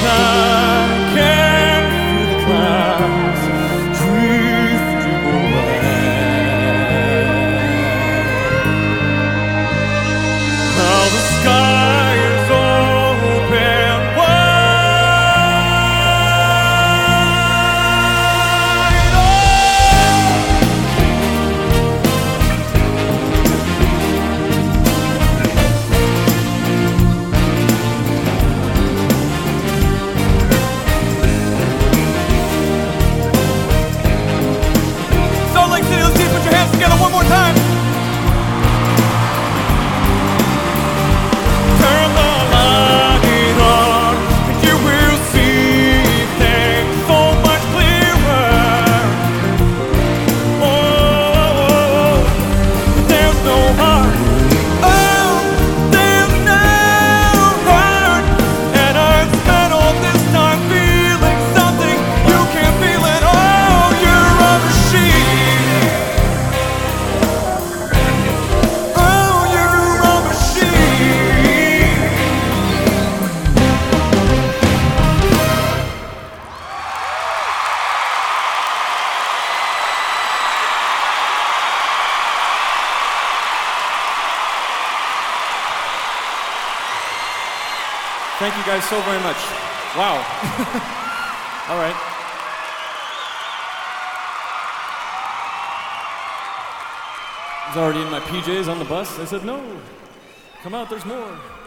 can feel the clouds drifting away. Now the sky is open wide. Salt Lake City, let's see, put your hands together one more time. Turn the light on, and you will see things so much clearer. Oh, there's no heart. Oh, there's no heart. And I've spent all this time feeling something. You can't feel it. Oh, you're a machine. Oh, you're a machine. Thank you guys so very much. Wow. All right. I was already in my PJs on the bus. I said, no, come out, there's more.